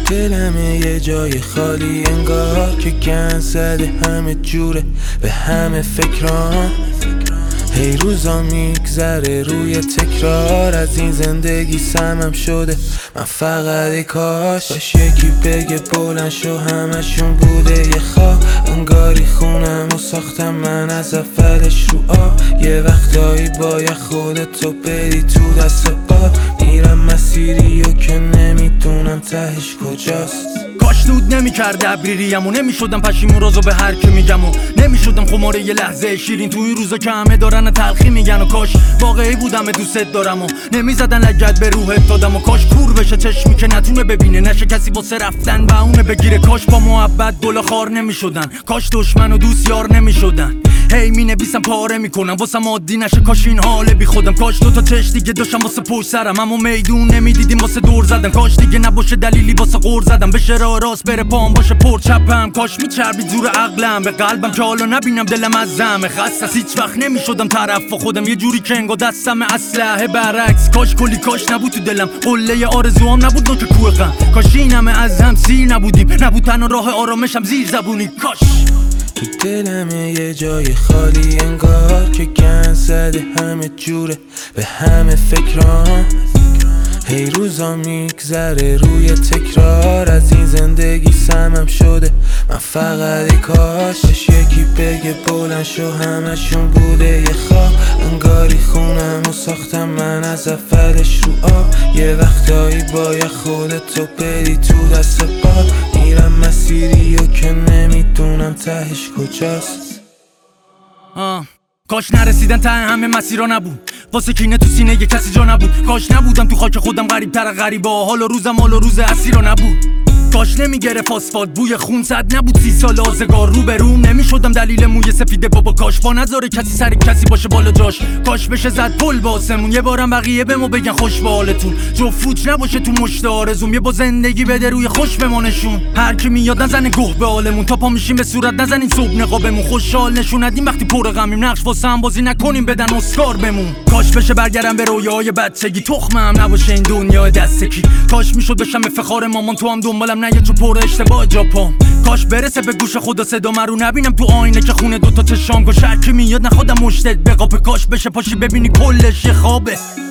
دلمه یه جای خالی انگار که گند زده همه جوره به همه فکران. هی روزا میگذره روی تکرار، از این زندگی سمم شده من فقط کاش یکی بگه بلند شو همشون بوده یه خواب. انگاری خونم و ساختم من از اولش رو آب. یه وقتایی باید خودتو بری تو دست باد. میرم مسیری و که نمیدونم تهش کجاست. کاش نود نمیکرد ابریریم و نمیشدم پشیمون رازو به هر که میگم و نمیشدم خماره یه لحظه شیرین توی روزا که همه دارن تلخی میگن. و کاش واقعی بودم دوست دارم و نمیزدن لگد به روحت دادم. و کاش کور بشه چشمی که نتونه ببینه، نشه کسی واسه رفتن بهونه بگیره. کاش با محبت گل خار نمیشدن، کاش دشمن و دوست یار نمیشدن. هی می نویسم پاره میکنم واسم عادی نشه کاش این حال بی خودم. کاش دوتا چش دیگه داشتم واسه پشت سرم اما میدون نمیدیدیم واسه دور زدم. کاش دیگه نباشه دلیلی واسه غور زدم، بشه راه راست بره پام باشه پر چپم. کاش میچربید زور عقلم به قلبم که حالا نبینم دلم از زمه خسته. هیچ وقت نمیشدم طرف خودم، یه جوری که انگار دستم اسلحه برعکس. کاش کلی کاش نبود تو دلم، قله آرزوام نبود نوک کوه غم. کاش این همه از هم سیر نبودیم، نبود تنها راه آرامشم زیر زبونی. کاش تو دلمه یه جای خالی انگار که گند زده همه جوره به همه فکران. هی روزا میگذره روی تکرار، از این زندگی سمم شده من فقط کاش یکی بگه بلند شو همشون بوده یه خواب. انگاری خونم و ساختم من از اولش رو آب. یه وقتایی باید خودتو بری تو دست باد. میرم مسیری و که نمیدونم تهش کجاست. کاش نرسیدن ته همه مسیرا نبود، واسه کینه تو سینه یه کسی جا نبود. کاش نبودم تو خاک خودم غریب تر غریبه، حال و روزم حال و روز اسیرا نبود. کاش نمیگرفت آسفالت بوی خون، صد نبود 30 سال آزگار رو به روم. نمیشدم دلیل موی سفیده بابا. کاش با نذاره کسی سر کسی باشه بالا جاش. کاش بشه زد پل با آسمون، یه بارم بقیه بمو بگن خوش به حالتون. جو فوت نباشه تو مشت آرزوم، یه با زندگی بده روی خوش بمانشون. هر کی میاد نزنه گوه به حالمون، تا پا میشیم به صورت نزنین صبح نقابمون. خوشحال نشون ندیم وقتی پر غمیم، نقش واسه هم بازی نکنیم بدن اسکار بمون. کاش بشه برگردم به رویای بچگی، تخمم نباشه این دنیا دستکی. کاش میشد بشم افتخار مامان، تو هم دنبالم نه چو پر اشتباه جاپام. کاش برسه به گوش خدا صدا رو نبینم تو آینه که خونه دوتا چشام گوش. هر کی میاد نخوادم مشتت بقاپه. کاش بشه پاشی ببینی کلش خوابه.